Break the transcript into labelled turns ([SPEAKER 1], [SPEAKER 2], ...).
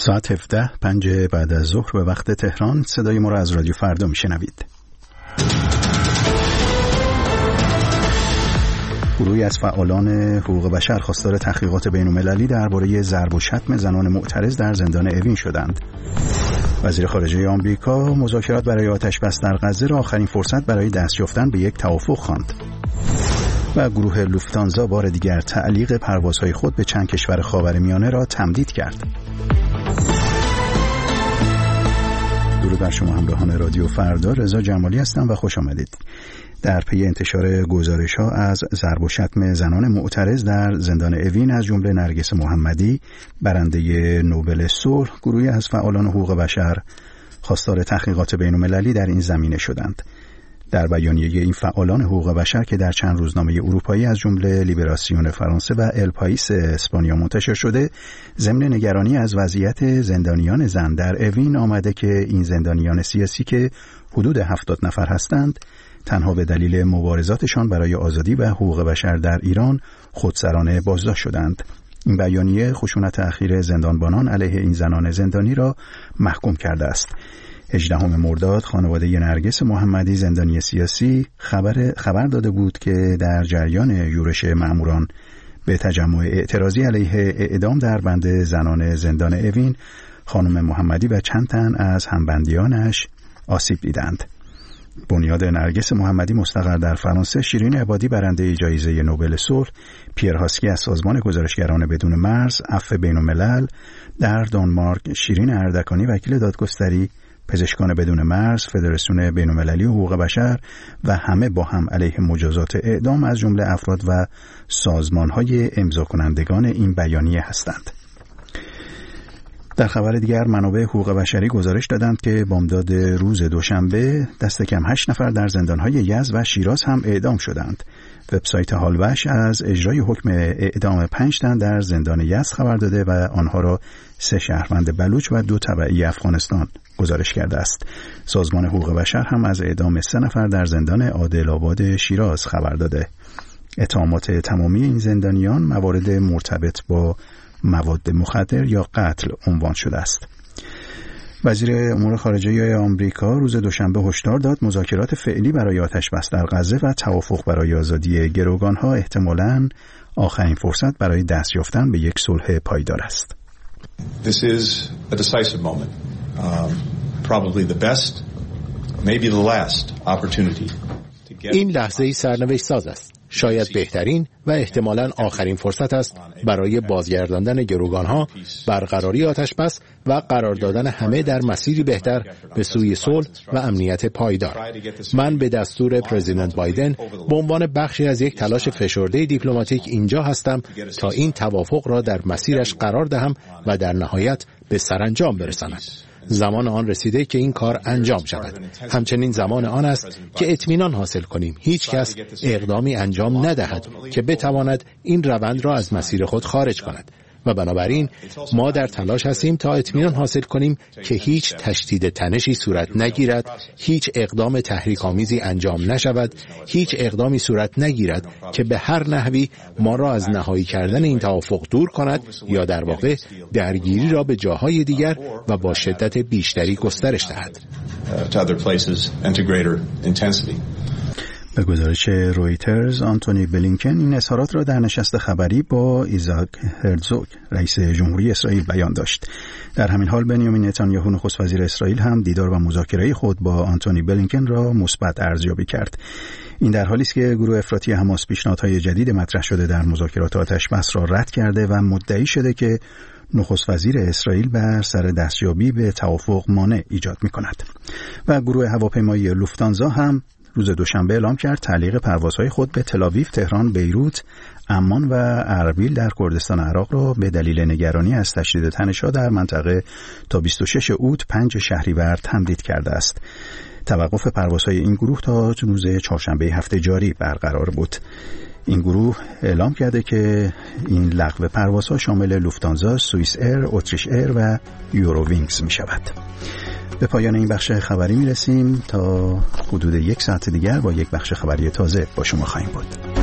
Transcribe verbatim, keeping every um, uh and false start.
[SPEAKER 1] ساعت هفده پنج بعد از ظهر به وقت تهران. صدای ما را از رادیو فردا میشنوید. گروهی از فعالان حقوق بشر خواستار تحقیقات بین‌المللی درباره ضرب و شتم زنان معترض در زندان اوین شدند. وزیر خارجه آمریکا مذاکرات برای آتش‌بس در غزه را آخرین فرصت برای دست یافتن به یک توافق خواند. و گروه لوفتانزا بار دیگر تعلیق پروازهای خود به چند کشور خاورمیانه را تمدید کرد. درود بر شما همراهان رادیو فردا، رضا جمالی هستم و خوش آمدید. در پی انتشار گزارش‌ها از ضرب و شتم زنان معترض در زندان اوین از جمله نرگس محمدی برنده نوبل صلح، گروهی از فعالان حقوق بشر خواستار تحقیقات بین‌المللی در این زمینه شدند. در بیانیه این فعالان حقوق بشر که در چند روزنامه اروپایی از جمله لیبراسیون فرانسه و ال پائیس اسپانیا منتشر شده، ضمن نگرانی از وضعیت زندانیان زن در اوین آمده که این زندانیان سیاسی که حدود هفتاد نفر هستند، تنها به دلیل مبارزاتشان برای آزادی و حقوق بشر در ایران خودسرانه بازداشت شدند. این بیانیه خشونت اخیر زندانبانان علیه این زنان زندانی را محکوم کرده است. هجدهم مرداد خانواده نرگس محمدی زندانی سیاسی خبر خبر داده بود که در جریان یورش مأموران به تجمع اعتراضی علیه اعدام در بند زنان زندان اوین، خانم محمدی و چند تن از همبندیانش آسیب دیدند. بنیاد نرگس محمدی مستقر در فرانسه، شیرین عبادی برنده جایزه نوبل صلح، پیر هاسکی از سازمان گزارشگران بدون مرز، عفو بین‌الملل در دانمارک، شیرین اردکانی وکیل دادگستری، پزشکان بدون مرز، فدراسیون بین‌المللی حقوق بشر و همه با هم علیه مجازات اعدام از جمله افراد و سازمان‌های امضا کنندگان این بیانیه هستند. در خبر دیگر، منابع حقوق بشری گزارش دادند که بامداد روز دوشنبه دست کم هشت نفر در زندان‌های یزد و شیراز هم اعدام شدند. وبسایت هالوش از اجرای حکم اعدام پنج تن در زندان یزد خبر داده و آنها را سه شهروند بلوچ و دو تبعی افغانستان گزارش کرده است. سازمان حقوق بشر هم از اعدام سه نفر در زندان عادل آباد شیراز خبر داده. اتهامات تمامی این زندانیان موارد مرتبط با مواد مخدر یا قتل عنوان شده است. وزیر امور خارجه آمریکا روز دوشنبه هشدار داد مذاکرات فعلی برای آتش‌بس در غزه و توافق برای آزادی گروگان‌ها احتمالاً آخرین فرصت برای دست یافتن به یک صلح پایدار است.
[SPEAKER 2] This is a decisive moment. Um, probably the best, maybe the last opportunity.
[SPEAKER 3] این لحظه‌ای سرنوشت ساز است. شاید بهترین و احتمالاً آخرین فرصت است برای بازگرداندن گروگانها، برقراری آتش‌بس و قرار دادن همه در مسیری بهتر به سوی صلح و امنیت پایدار. من به دستور پرزیدنت بایدن به عنوان بخشی از یک تلاش فشرده دیپلماتیک اینجا هستم تا این توافق را در مسیرش قرار دهم و در نهایت به سرانجام برساند. زمان آن رسیده که این کار انجام شود. همچنین زمان آن است که اطمینان حاصل کنیم هیچ کس اقدامی انجام ندهد که بتواند این روند را از مسیر خود خارج کند. و بنابراین ما در تلاش هستیم تا اطمینان حاصل کنیم که هیچ تشدید تنشی صورت نگیرد، هیچ اقدام تحریک‌آمیزی انجام نشود، هیچ اقدامی صورت نگیرد که به هر نحوی ما را از نهایی کردن این توافق دور کند یا در واقع درگیری را به جاهای دیگر و با شدت بیشتری گسترش دهد.
[SPEAKER 1] به گزارش رویترز، آنتونی بلینکن این اظهارات را در نشست خبری با ایزاک هرزوگ رئیس جمهوری اسرائیل بیان داشت. در همین حال بنیامین نتانیاهو نخست وزیر اسرائیل هم دیدار و مذاکره خود با آنتونی بلینکن را مثبت ارزیابی کرد. این در حالی است که گروه افراطی حماس پیشنهادهای جدید مطرح شده در مذاکرات آتش‌بس را رد کرده و مدعی شده که نخست وزیر اسرائیل بر سر دستیابی به توافق مانع ایجاد می‌کند. و گروه هواپیمایی لوفتانزا هم روز دوشنبه اعلام کرد تعلیق پروازهای خود به تل‌آویو، تهران، بیروت، عمان و اربیل در کردستان عراق را به دلیل نگرانی از تشدید تنش‌ها در منطقه تا بیست و شش اوت پنج شهریور تمدید کرده است. توقف پروازهای این گروه تا روز چهارشنبه هفته جاری برقرار بود. این گروه اعلام کرده که این لغو پروازها شامل لوفتانزا، سوئیس ایر، اتریش ایر و یورووینگز می شود. به پایان این بخش خبری می رسیم. تا حدود یک ساعت دیگر با یک بخش خبری تازه با شما خواهیم بود.